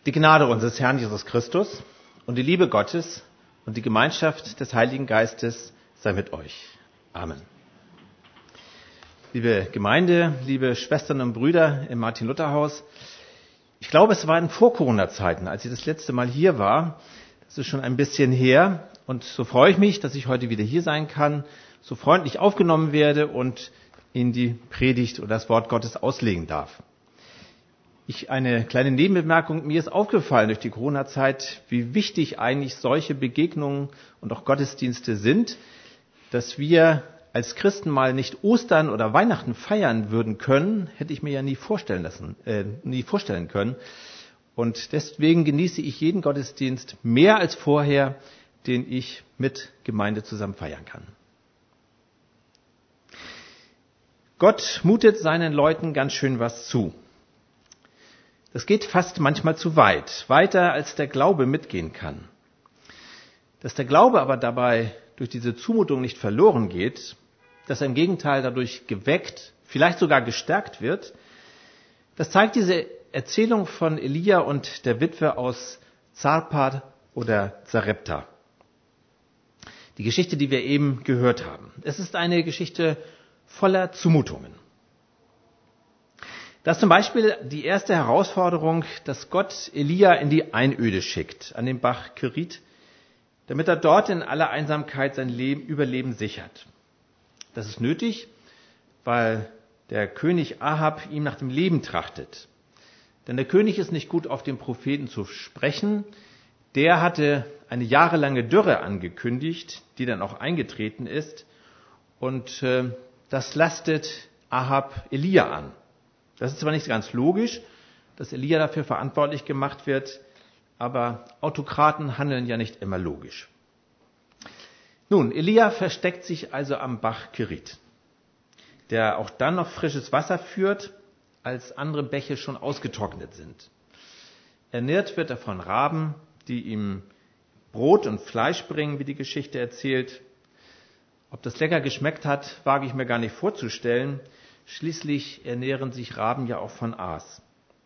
Die Gnade unseres Herrn Jesus Christus und die Liebe Gottes und die Gemeinschaft des Heiligen Geistes sei mit euch. Amen. Liebe Gemeinde, liebe Schwestern und Brüder im Martin-Luther-Haus, ich glaube, es war in Vor-Corona-Zeiten, als ich das letzte Mal hier war. Das ist schon ein bisschen her. Und so freue ich mich, dass ich heute wieder hier sein kann, so freundlich aufgenommen werde und Ihnen die Predigt oder das Wort Gottes auslegen darf. Eine kleine Nebenbemerkung, mir ist aufgefallen durch die Corona-Zeit, wie wichtig eigentlich solche Begegnungen und auch Gottesdienste sind, dass wir als Christen mal nicht Ostern oder Weihnachten feiern würden können, hätte ich mir ja nie vorstellen können. Und deswegen genieße ich jeden Gottesdienst mehr als vorher, den ich mit Gemeinde zusammen feiern kann. Gott mutet seinen Leuten ganz schön was zu. Das geht fast manchmal zu weit, weiter als der Glaube mitgehen kann. Dass der Glaube aber dabei durch diese Zumutung nicht verloren geht, dass er im Gegenteil dadurch geweckt, vielleicht sogar gestärkt wird, das zeigt diese Erzählung von Elia und der Witwe aus Zarpat oder Sarepta. Die Geschichte, die wir eben gehört haben. Es ist eine Geschichte voller Zumutungen. Das ist zum Beispiel die erste Herausforderung, dass Gott Elia in die Einöde schickt, an den Bach Kerit, damit er dort in aller Einsamkeit sein Überleben sichert. Das ist nötig, weil der König Ahab ihm nach dem Leben trachtet. Denn der König ist nicht gut auf den Propheten zu sprechen. Der hatte eine jahrelange Dürre angekündigt, die dann auch eingetreten ist. Und das lastet Ahab Elia an. Das ist zwar nicht ganz logisch, dass Elia dafür verantwortlich gemacht wird, aber Autokraten handeln ja nicht immer logisch. Nun, Elia versteckt sich also am Bach Kerit, der auch dann noch frisches Wasser führt, als andere Bäche schon ausgetrocknet sind. Ernährt wird er von Raben, die ihm Brot und Fleisch bringen, wie die Geschichte erzählt. Ob das lecker geschmeckt hat, wage ich mir gar nicht vorzustellen. Schließlich ernähren sich Raben ja auch von Aas.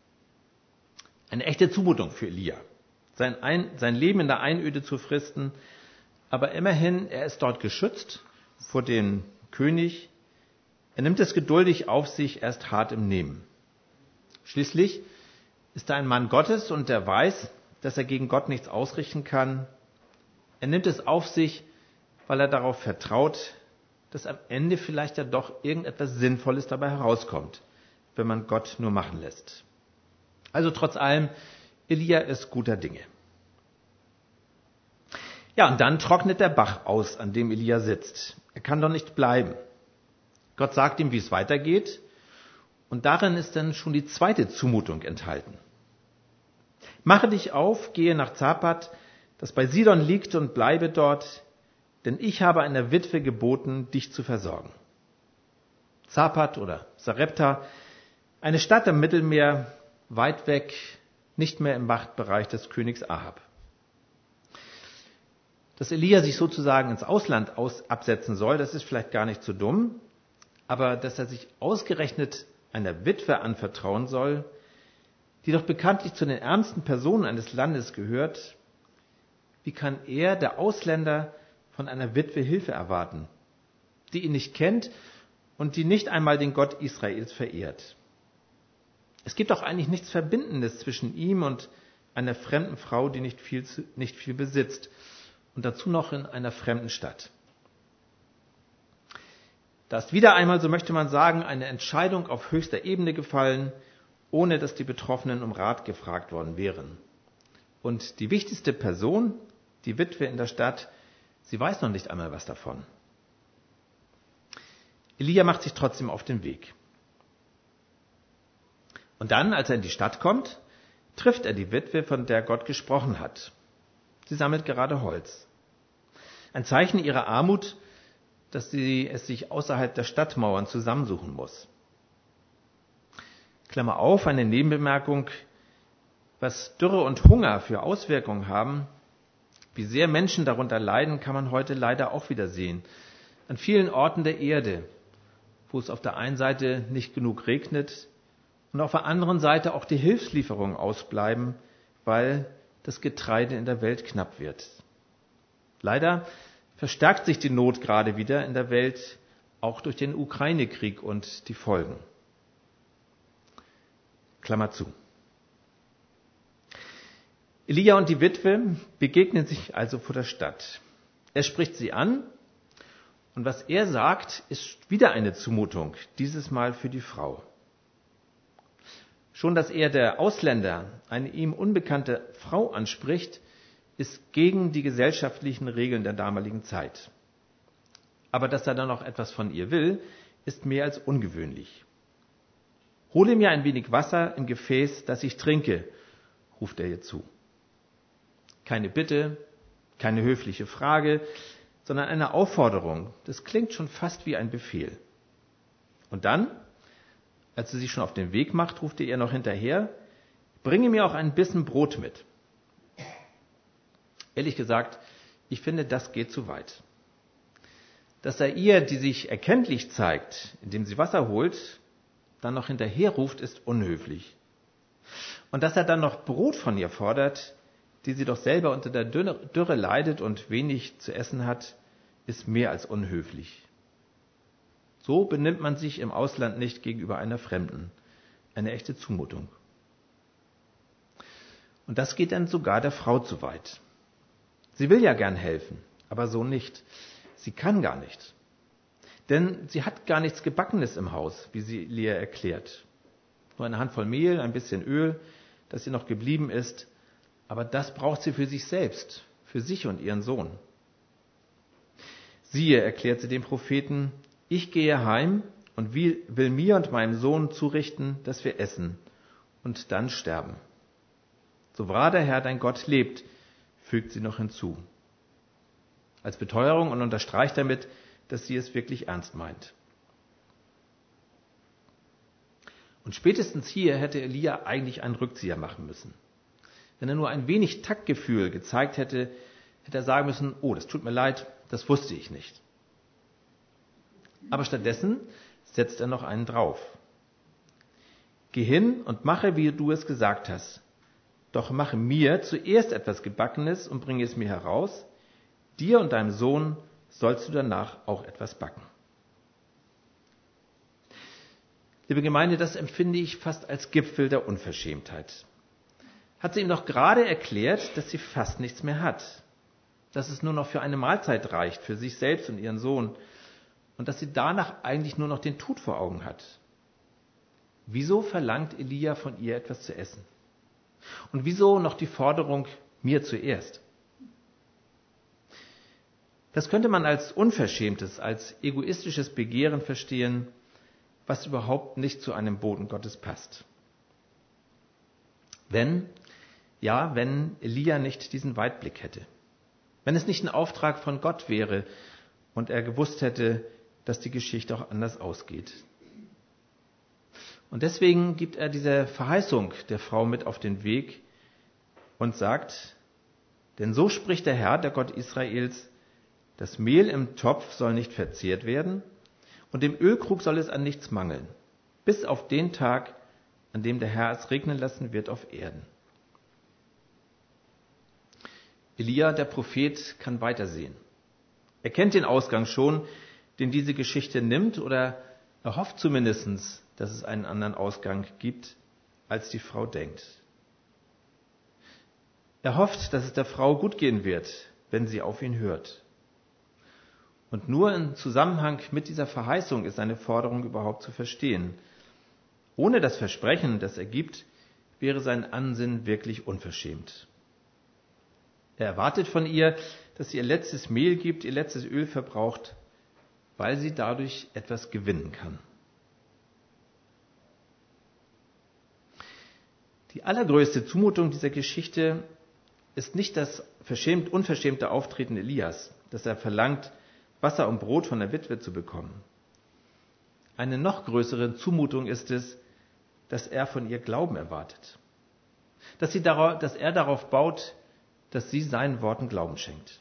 Eine echte Zumutung für Elia, sein Leben in der Einöde zu fristen. Aber immerhin, er ist dort geschützt vor dem König. Er nimmt es geduldig auf sich, er ist hart im Nehmen. Schließlich ist er ein Mann Gottes und der weiß, dass er gegen Gott nichts ausrichten kann. Er nimmt es auf sich, weil er darauf vertraut, dass am Ende vielleicht ja doch irgendetwas Sinnvolles dabei herauskommt, wenn man Gott nur machen lässt. Also trotz allem, Elia ist guter Dinge. Ja, und dann trocknet der Bach aus, an dem Elia sitzt. Er kann doch nicht bleiben. Gott sagt ihm, wie es weitergeht. Und darin ist dann schon die zweite Zumutung enthalten. Mache dich auf, gehe nach Zarpat, das bei Sidon liegt, und bleibe dort, denn ich habe einer Witwe geboten, dich zu versorgen. Zarpat oder Sarepta, eine Stadt am Mittelmeer, weit weg, nicht mehr im Machtbereich des Königs Ahab. Dass Elia sich sozusagen ins Ausland absetzen soll, das ist vielleicht gar nicht so dumm, aber dass er sich ausgerechnet einer Witwe anvertrauen soll, die doch bekanntlich zu den ärmsten Personen eines Landes gehört, wie kann er, der Ausländer, von einer Witwe Hilfe erwarten, die ihn nicht kennt und die nicht einmal den Gott Israels verehrt? Es gibt auch eigentlich nichts Verbindendes zwischen ihm und einer fremden Frau, die nicht viel besitzt und dazu noch in einer fremden Stadt. Da ist wieder einmal, so möchte man sagen, eine Entscheidung auf höchster Ebene gefallen, ohne dass die Betroffenen um Rat gefragt worden wären. Und die wichtigste Person, die Witwe in der Stadt, sie weiß noch nicht einmal was davon. Elia macht sich trotzdem auf den Weg. Und dann, als er in die Stadt kommt, trifft er die Witwe, von der Gott gesprochen hat. Sie sammelt gerade Holz. Ein Zeichen ihrer Armut, dass sie es sich außerhalb der Stadtmauern zusammensuchen muss. Klammer auf, eine Nebenbemerkung, was Dürre und Hunger für Auswirkungen haben, wie sehr Menschen darunter leiden, kann man heute leider auch wieder sehen. An vielen Orten der Erde, wo es auf der einen Seite nicht genug regnet und auf der anderen Seite auch die Hilfslieferungen ausbleiben, weil das Getreide in der Welt knapp wird. Leider verstärkt sich die Not gerade wieder in der Welt, auch durch den Ukraine-Krieg und die Folgen. Klammer zu. Elia und die Witwe begegnen sich also vor der Stadt. Er spricht sie an und was er sagt, ist wieder eine Zumutung, dieses Mal für die Frau. Schon, dass er, der Ausländer, eine ihm unbekannte Frau anspricht, ist gegen die gesellschaftlichen Regeln der damaligen Zeit. Aber dass er dann noch etwas von ihr will, ist mehr als ungewöhnlich. Hole mir ein wenig Wasser im Gefäß, das ich trinke, ruft er ihr zu. Keine Bitte, keine höfliche Frage, sondern eine Aufforderung. Das klingt schon fast wie ein Befehl. Und dann, als sie sich schon auf den Weg macht, ruft er ihr noch hinterher, bringe mir auch ein Bissen Brot mit. Ehrlich gesagt, ich finde, das geht zu weit. Dass er ihr, die sich erkenntlich zeigt, indem sie Wasser holt, dann noch hinterher ruft, ist unhöflich. Und dass er dann noch Brot von ihr fordert, die sie doch selber unter der Dürre leidet und wenig zu essen hat, ist mehr als unhöflich. So benimmt man sich im Ausland nicht gegenüber einer Fremden. Eine echte Zumutung. Und das geht dann sogar der Frau zu weit. Sie will ja gern helfen, aber so nicht. Sie kann gar nicht. Denn sie hat gar nichts Gebackenes im Haus, wie sie Lea erklärt. Nur eine Handvoll Mehl, ein bisschen Öl, das ihr noch geblieben ist. Aber das braucht sie für sich selbst, für sich und ihren Sohn. Siehe, erklärt sie dem Propheten, ich gehe heim und will mir und meinem Sohn zurichten, dass wir essen und dann sterben. So wahr der Herr dein Gott lebt, fügt sie noch hinzu. Als Beteuerung und unterstreicht damit, dass sie es wirklich ernst meint. Und spätestens hier hätte Elia eigentlich einen Rückzieher machen müssen. Wenn er nur ein wenig Taktgefühl gezeigt hätte, hätte er sagen müssen, oh, das tut mir leid, das wusste ich nicht. Aber stattdessen setzt er noch einen drauf. Geh hin und mache, wie du es gesagt hast. Doch mache mir zuerst etwas Gebackenes und bringe es mir heraus. Dir und deinem Sohn sollst du danach auch etwas backen. Liebe Gemeinde, das empfinde ich fast als Gipfel der Unverschämtheit. Hat sie ihm doch gerade erklärt, dass sie fast nichts mehr hat. Dass es nur noch für eine Mahlzeit reicht, für sich selbst und ihren Sohn. Und dass sie danach eigentlich nur noch den Tod vor Augen hat. Wieso verlangt Elia von ihr etwas zu essen? Und wieso noch die Forderung, mir zuerst? Das könnte man als unverschämtes, als egoistisches Begehren verstehen, was überhaupt nicht zu einem Boten Gottes passt. Wenn Elia nicht diesen Weitblick hätte. Wenn es nicht ein Auftrag von Gott wäre und er gewusst hätte, dass die Geschichte auch anders ausgeht. Und deswegen gibt er diese Verheißung der Frau mit auf den Weg und sagt, denn so spricht der Herr, der Gott Israels, das Mehl im Topf soll nicht verzehrt werden und dem Ölkrug soll es an nichts mangeln, bis auf den Tag, an dem der Herr es regnen lassen wird auf Erden. Elia, der Prophet, kann weitersehen. Er kennt den Ausgang schon, den diese Geschichte nimmt, oder er hofft zumindest, dass es einen anderen Ausgang gibt, als die Frau denkt. Er hofft, dass es der Frau gut gehen wird, wenn sie auf ihn hört. Und nur im Zusammenhang mit dieser Verheißung ist seine Forderung überhaupt zu verstehen. Ohne das Versprechen, das er gibt, wäre sein Ansinnen wirklich unverschämt. Er erwartet von ihr, dass sie ihr letztes Mehl gibt, ihr letztes Öl verbraucht, weil sie dadurch etwas gewinnen kann. Die allergrößte Zumutung dieser Geschichte ist nicht das unverschämte Auftreten Elias, dass er verlangt, Wasser und Brot von der Witwe zu bekommen. Eine noch größere Zumutung ist es, dass er von ihr Glauben erwartet. Dass er darauf baut, dass sie seinen Worten Glauben schenkt.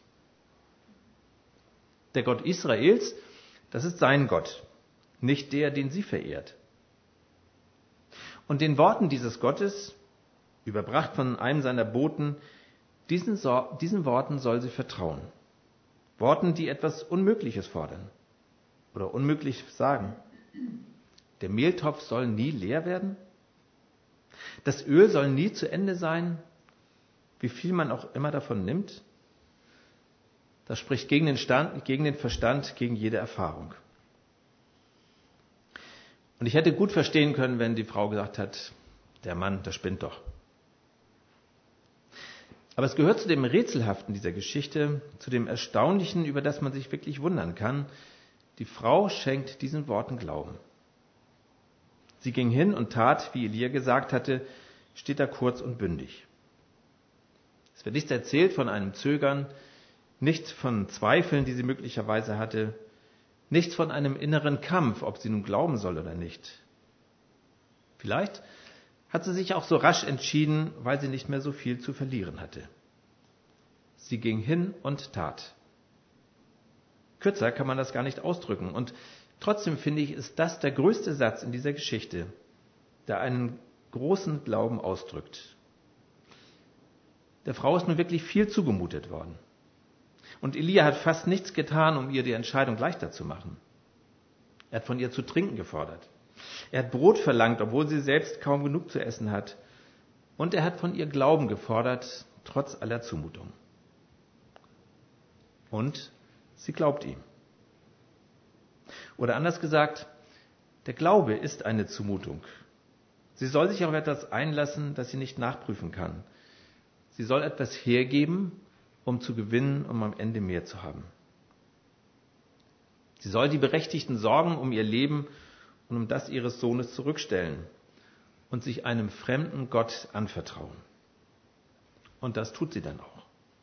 Der Gott Israels, das ist sein Gott, nicht der, den sie verehrt. Und den Worten dieses Gottes, überbracht von einem seiner Boten, diesen Worten soll sie vertrauen. Worten, die etwas Unmögliches fordern oder unmöglich sagen. Der Mehltopf soll nie leer werden. Das Öl soll nie zu Ende sein, wie viel man auch immer davon nimmt. Das spricht gegen den Verstand, gegen jede Erfahrung. Und ich hätte gut verstehen können, wenn die Frau gesagt hat, der Mann, der spinnt doch. Aber es gehört zu dem Rätselhaften dieser Geschichte, zu dem Erstaunlichen, über das man sich wirklich wundern kann. Die Frau schenkt diesen Worten Glauben. Sie ging hin und tat, wie Elia gesagt hatte, steht da kurz und bündig. Es wird nichts erzählt von einem Zögern, nichts von Zweifeln, die sie möglicherweise hatte, nichts von einem inneren Kampf, ob sie nun glauben soll oder nicht. Vielleicht hat sie sich auch so rasch entschieden, weil sie nicht mehr so viel zu verlieren hatte. Sie ging hin und tat. Kürzer kann man das gar nicht ausdrücken. Und trotzdem finde ich, ist das der größte Satz in dieser Geschichte, der einen großen Glauben ausdrückt. Der Frau ist nun wirklich viel zugemutet worden. Und Elia hat fast nichts getan, um ihr die Entscheidung leichter zu machen. Er hat von ihr zu trinken gefordert. Er hat Brot verlangt, obwohl sie selbst kaum genug zu essen hat. Und er hat von ihr Glauben gefordert, trotz aller Zumutung. Und sie glaubt ihm. Oder anders gesagt, der Glaube ist eine Zumutung. Sie soll sich auf etwas einlassen, das sie nicht nachprüfen kann. Sie soll etwas hergeben, um zu gewinnen, um am Ende mehr zu haben. Sie soll die berechtigten Sorgen um ihr Leben und um das ihres Sohnes zurückstellen und sich einem fremden Gott anvertrauen. Und das tut sie dann auch.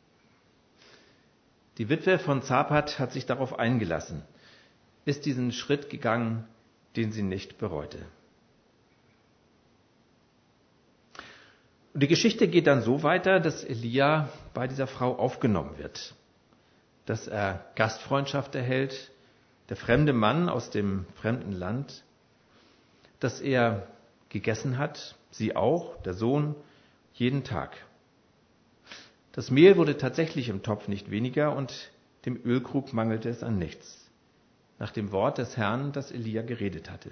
Die Witwe von Zapat hat sich darauf eingelassen, ist diesen Schritt gegangen, den sie nicht bereute. Und die Geschichte geht dann so weiter, dass Elia bei dieser Frau aufgenommen wird, dass er Gastfreundschaft erhält, der fremde Mann aus dem fremden Land, dass er gegessen hat, sie auch, der Sohn, jeden Tag. Das Mehl wurde tatsächlich im Topf nicht weniger und dem Ölkrug mangelte es an nichts, nach dem Wort des Herrn, das Elia geredet hatte.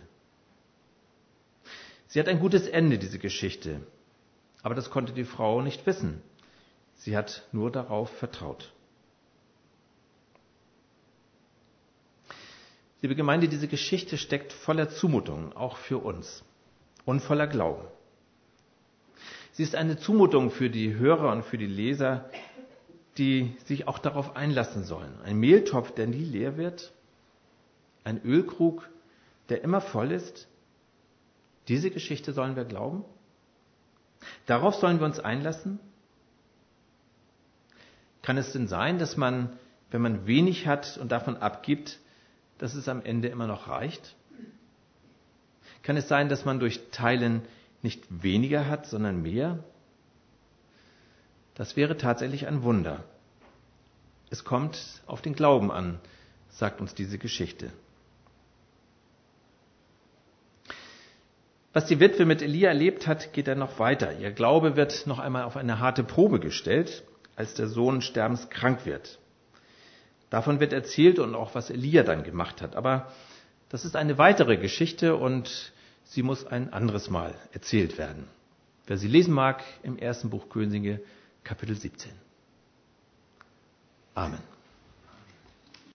Sie hat ein gutes Ende, diese Geschichte. Aber das konnte die Frau nicht wissen. Sie hat nur darauf vertraut. Liebe Gemeinde, diese Geschichte steckt voller Zumutungen, auch für uns, und voller Glauben. Sie ist eine Zumutung für die Hörer und für die Leser, die sich auch darauf einlassen sollen. Ein Mehltopf, der nie leer wird, ein Ölkrug, der immer voll ist. Diese Geschichte sollen wir glauben? Darauf sollen wir uns einlassen? Kann es denn sein, dass man, wenn man wenig hat und davon abgibt, dass es am Ende immer noch reicht? Kann es sein, dass man durch Teilen nicht weniger hat, sondern mehr? Das wäre tatsächlich ein Wunder. Es kommt auf den Glauben an, sagt uns diese Geschichte. Was die Witwe mit Elia erlebt hat, geht dann noch weiter. Ihr Glaube wird noch einmal auf eine harte Probe gestellt, als der Sohn sterbenskrank wird. Davon wird erzählt und auch, was Elia dann gemacht hat. Aber das ist eine weitere Geschichte und sie muss ein anderes Mal erzählt werden. Wer sie lesen mag, im 1. Buch Könige, Kapitel 17. Amen.